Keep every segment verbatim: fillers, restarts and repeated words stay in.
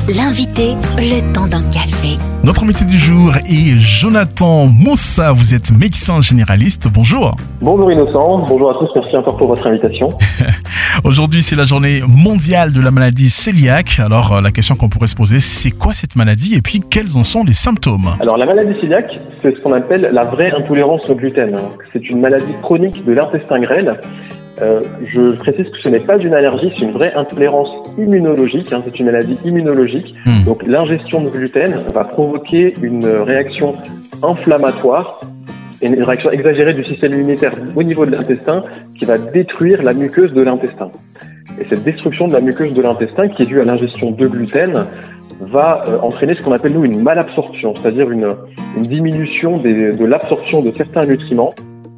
L'invité, le temps d'un café. Notre invité du jour est Jonathan Moussa. Vous êtes médecin généraliste. Bonjour. Bonjour Innocent. Bonjour à tous. Merci encore pour votre invitation. Aujourd'hui, c'est la journée mondiale de la maladie cœliaque. Alors, la question qu'on pourrait se poser, c'est quoi cette maladie et puis quels en sont les symptômes? Alors, la maladie cœliaque, c'est ce qu'on appelle la vraie intolérance au gluten. C'est une maladie chronique de l'intestin grêle. Euh, je précise que ce n'est pas une allergie, c'est une vraie intolérance immunologique, hein, c'est une maladie immunologique. Mmh. Donc l'ingestion de gluten va provoquer une réaction inflammatoire et une réaction exagérée du système immunitaire au niveau de l'intestin qui va détruire la muqueuse de l'intestin. Et cette destruction de la muqueuse de l'intestin qui est due à l'ingestion de gluten va euh, entraîner ce qu'on appelle nous une malabsorption, c'est-à-dire une, une diminution des, de l'absorption de certains nutriments.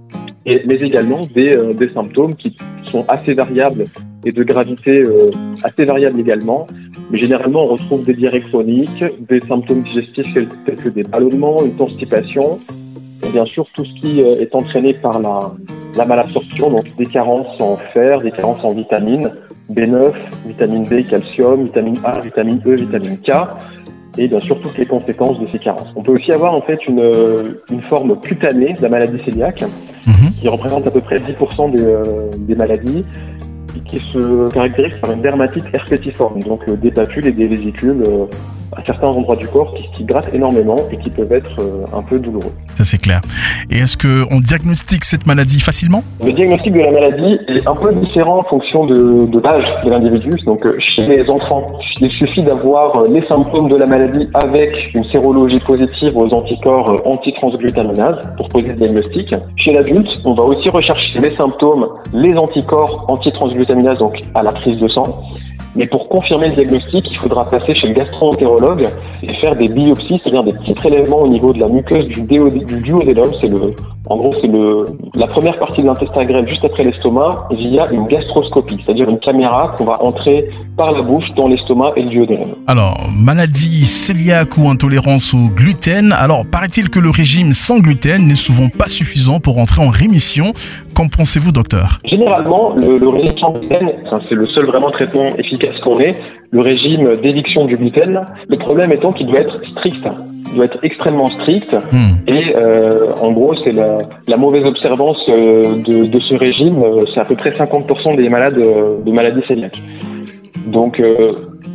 Et, mais également des, euh, des symptômes qui sont assez variables et de gravité euh, assez variable également. Mais généralement, on retrouve des diarrhées chroniques, des symptômes digestifs tels que des ballonnements, une constipation, et bien sûr tout ce qui euh, est entraîné par la, la malabsorption, donc des carences en fer, des carences en vitamines, B neuf, vitamine B, calcium, vitamine A, vitamine E, vitamine K, et bien sûr toutes les conséquences de ces carences. On peut aussi avoir en fait une, une forme cutanée de la maladie cœliaque, mmh. qui représente à peu près dix pour cent des, euh, des maladies, et qui se caractérise par une dermatite herpétiforme, donc euh, des papules et des vésicules euh, à certains endroits du corps qui, qui grattent énormément et qui peuvent être euh, un peu douloureux. Ça c'est clair. Et est-ce qu'on diagnostique cette maladie facilement? Le diagnostic de la maladie est un peu différent en fonction de, de l'âge de l'individu. Donc euh, chez les enfants, il suffit d'avoir euh, les symptômes de la maladie avec une sérologie positive aux anticorps euh, anti-transglutaminase pour poser le diagnostic. Chez l'adulte, on va aussi rechercher les symptômes, les anticorps anti-transglutaminase, donc à la prise de sang. Mais pour confirmer le diagnostic, il faudra passer chez le gastro-entérologue et faire des biopsies, c'est-à-dire des petits prélèvements au niveau de la muqueuse du, déo, du duodénum. C'est le, en gros, c'est le, la première partie de l'intestin grêle juste après l'estomac via une gastroscopie, c'est-à-dire une caméra qu'on va entrer par la bouche dans l'estomac et le duodénum. Alors, maladie cœliaque ou intolérance au gluten. Alors, paraît-il que le régime sans gluten n'est souvent pas suffisant pour entrer en rémission. Qu'en pensez-vous, docteur? Généralement, le, le régime sans gluten, enfin, c'est le seul vraiment traitement efficace qu'on ait, le régime d'éviction du gluten. Le problème étant qu'il doit être strict. Il doit être extrêmement strict. Mmh. Et euh, en gros, c'est la, la mauvaise observance euh, de, de ce régime. Euh, c'est à peu près cinquante pour cent des malades euh, de maladie cœliaque. Donc, euh,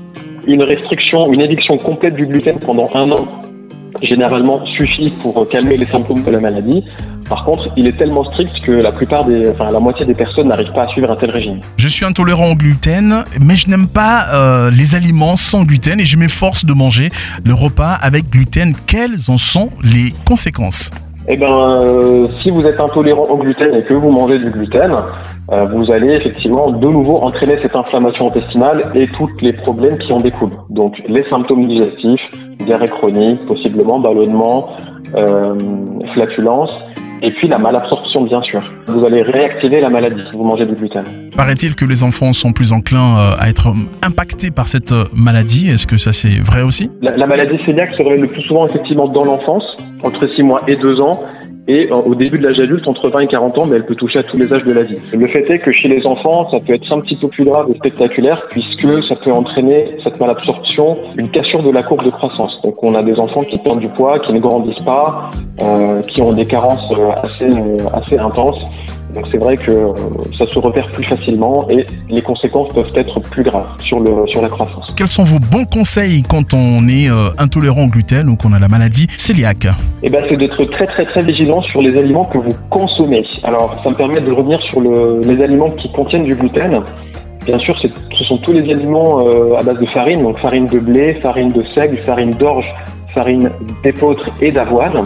une restriction, une éviction complète du gluten pendant un an, généralement, suffit pour calmer les symptômes de la maladie. Par contre, il est tellement strict que la plupart des, enfin, la moitié des personnes n'arrivent pas à suivre un tel régime. Je suis intolérant au gluten, mais je n'aime pas euh, les aliments sans gluten et je m'efforce de manger le repas avec gluten. Quelles en sont les conséquences? Eh ben, euh, si vous êtes intolérant au gluten et que vous mangez du gluten, euh, vous allez effectivement de nouveau entraîner cette inflammation intestinale et tous les problèmes qui en découlent. Donc, les symptômes digestifs, diarrhée chronique, possiblement ballonnement, euh, flatulence, et puis la malabsorption, bien sûr. Vous allez réactiver la maladie si vous mangez du gluten. Paraît-il que les enfants sont plus enclins à être impactés par cette maladie. Est-ce que ça c'est vrai aussi? La, la maladie cœliaque se révèle le plus souvent effectivement dans l'enfance, entre six mois et deux ans, et au début de l'âge adulte, entre vingt et quarante ans, mais elle peut toucher à tous les âges de la vie. Le fait est que chez les enfants, ça peut être un petit peu plus grave et spectaculaire, puisque ça peut entraîner cette malabsorption, une cassure de la courbe de croissance. Donc on a des enfants qui perdent du poids, qui ne grandissent pas, euh, qui ont des carences assez, assez intenses. Donc c'est vrai que euh, ça se repère plus facilement et les conséquences peuvent être plus graves sur, le, sur la croissance. Quels sont vos bons conseils quand on est euh, intolérant au gluten ou qu'on a la maladie cœliaque? Eh ben, c'est d'être très très très vigilant sur les aliments que vous consommez. Alors ça me permet de revenir sur le, les aliments qui contiennent du gluten. Bien sûr, c'est, ce sont tous les aliments euh, à base de farine, donc farine de blé, farine de seigle, farine d'orge, farine d'épeautre et d'avoine.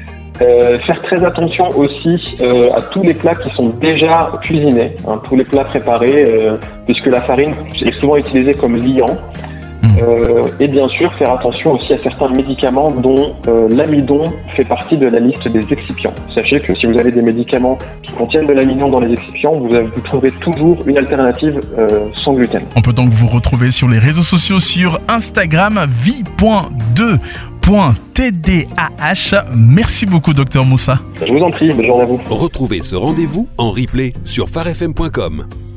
Euh, faire très attention aussi euh, à tous les plats qui sont déjà cuisinés, hein, tous les plats préparés, euh, puisque la farine est souvent utilisée comme liant. Euh, et bien sûr, faire attention aussi à certains médicaments dont euh, l'amidon fait partie de la liste des excipients. Sachez que si vous avez des médicaments qui contiennent de l'amidon dans les excipients, vous, avez, vous trouverez toujours une alternative euh, sans gluten. On peut donc vous retrouver sur les réseaux sociaux sur Instagram, vie point deux point t d a h. Merci beaucoup, docteur Moussa. Je vous en prie, bonne journée à vous. Retrouvez ce rendez-vous en replay sur phare f m point com.